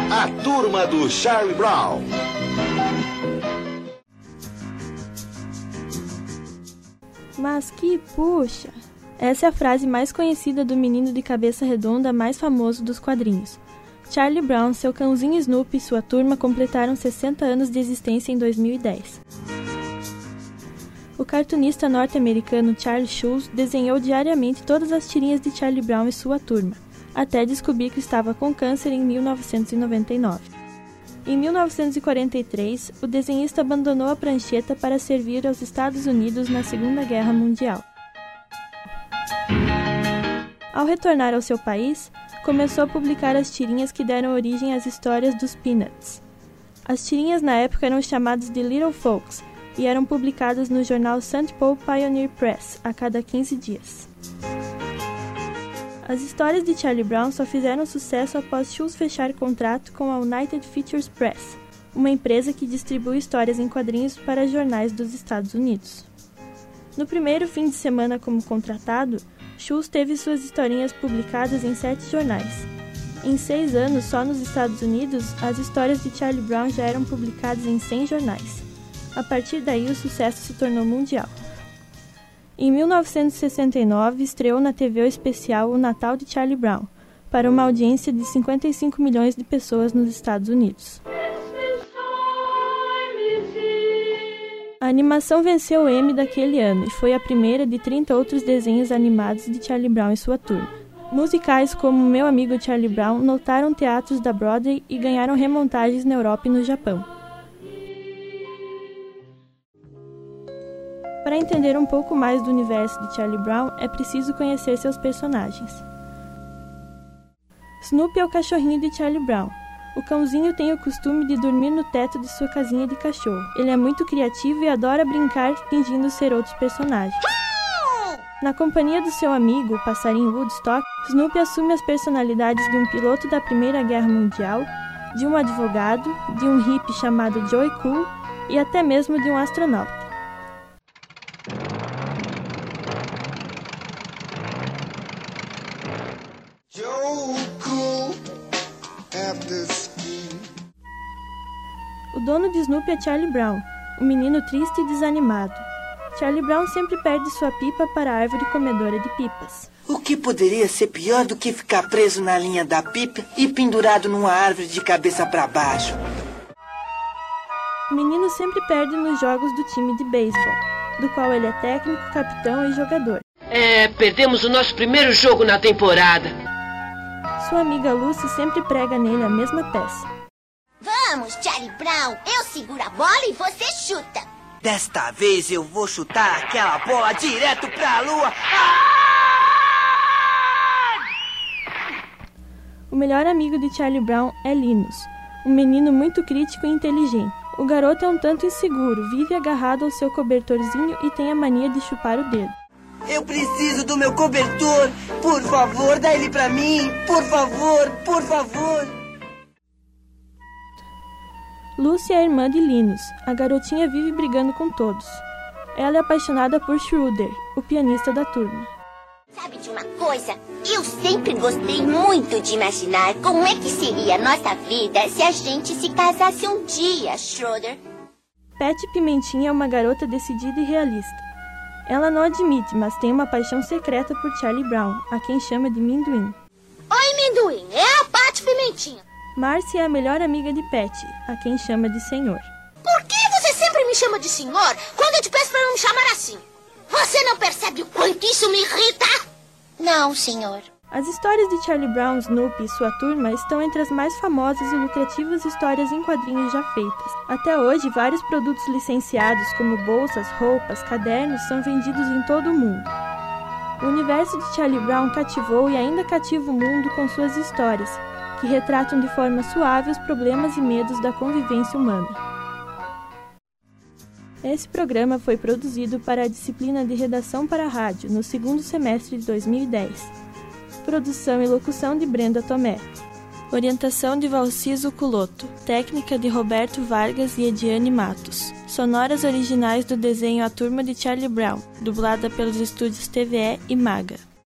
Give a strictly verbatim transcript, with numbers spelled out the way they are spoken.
A Turma do Charlie Brown. Mas que puxa! Essa é a frase mais conhecida do menino de cabeça redonda mais famoso dos quadrinhos. Charlie Brown, seu cãozinho Snoopy e sua turma completaram sessenta anos de existência em dois mil e dez. O cartunista norte-americano Charles Schulz desenhou diariamente todas as tirinhas de Charlie Brown e sua turma, até descobrir que estava com câncer em mil novecentos e noventa e nove. Em mil novecentos e quarenta e três, o desenhista abandonou a prancheta para servir aos Estados Unidos na Segunda Guerra Mundial. Ao retornar ao seu país, começou a publicar as tirinhas que deram origem às histórias dos Peanuts. As tirinhas na época eram chamadas de Little Folks e eram publicadas no jornal Saint Paul Pioneer Press a cada quinze dias. As histórias de Charlie Brown só fizeram sucesso após Schulz fechar contrato com a United Features Press, uma empresa que distribui histórias em quadrinhos para jornais dos Estados Unidos. No primeiro fim de semana como contratado, Schulz teve suas historinhas publicadas em sete jornais. Em seis anos, só nos Estados Unidos, as histórias de Charlie Brown já eram publicadas em cem jornais. A partir daí, o sucesso se tornou mundial. Em mil novecentos e sessenta e nove, estreou na T V o especial O Natal de Charlie Brown, para uma audiência de cinquenta e cinco milhões de pessoas nos Estados Unidos. A animação venceu o Emmy daquele ano e foi a primeira de trinta outros desenhos animados de Charlie Brown e sua turma. Musicais como Meu Amigo Charlie Brown lotaram teatros da Broadway e ganharam remontagens na Europa e no Japão. Para entender um pouco mais do universo de Charlie Brown, é preciso conhecer seus personagens. Snoopy é o cachorrinho de Charlie Brown. O cãozinho tem o costume de dormir no teto de sua casinha de cachorro. Ele é muito criativo e adora brincar fingindo ser outros personagens. Na companhia do seu amigo, o passarinho Woodstock, Snoopy assume as personalidades de um piloto da Primeira Guerra Mundial, de um advogado, de um hippie chamado Joey Cool e até mesmo de um astronauta. O dono de Snoopy é Charlie Brown, um menino triste e desanimado. Charlie Brown sempre perde sua pipa para a árvore comedora de pipas. O que poderia ser pior do que ficar preso na linha da pipa e pendurado numa árvore de cabeça para baixo? O menino sempre perde nos jogos do time de beisebol, do qual ele é técnico, capitão e jogador. É, perdemos o nosso primeiro jogo na temporada. Sua amiga Lucy sempre prega nele a mesma peça. Vamos, Charlie Brown, eu seguro a bola e você chuta. Desta vez eu vou chutar aquela bola direto pra lua. O melhor amigo de Charlie Brown é Linus, um menino muito crítico e inteligente. O garoto é um tanto inseguro, vive agarrado ao seu cobertorzinho e tem a mania de chupar o dedo. Eu preciso do meu cobertor. Por favor, dá ele pra mim. Por favor, por favor. Lucy é a irmã de Linus. A garotinha vive brigando com todos. Ela é apaixonada por Schroeder, o pianista da turma. Sabe de uma coisa? Eu sempre gostei muito de imaginar como é que seria a nossa vida se a gente se casasse um dia, Schroeder. Patty Pimentinha é uma garota decidida e realista. Ela não admite, mas tem uma paixão secreta por Charlie Brown, a quem chama de Minduim. Oi, Minduim, é a Patty Pimentinha. Marcy é a melhor amiga de Patty, a quem chama de Senhor. Por que você sempre me chama de senhor quando eu te peço para não me chamar assim? Você não percebe o quanto isso me irrita? Não, senhor. As histórias de Charlie Brown, Snoopy e sua turma estão entre as mais famosas e lucrativas histórias em quadrinhos já feitas. Até hoje, vários produtos licenciados, como bolsas, roupas, cadernos, são vendidos em todo o mundo. O universo de Charlie Brown cativou e ainda cativa o mundo com suas histórias, que retratam de forma suave os problemas e medos da convivência humana. Esse programa foi produzido para a disciplina de Redação para a Rádio, no segundo semestre de dois mil e dez. Produção e locução de Brenda Tomé. Orientação de Valciso Culoto. Técnica de Roberto Vargas e Ediane Matos. Sonoras originais do desenho A Turma de Charlie Brown, dublada pelos estúdios T V E e Maga.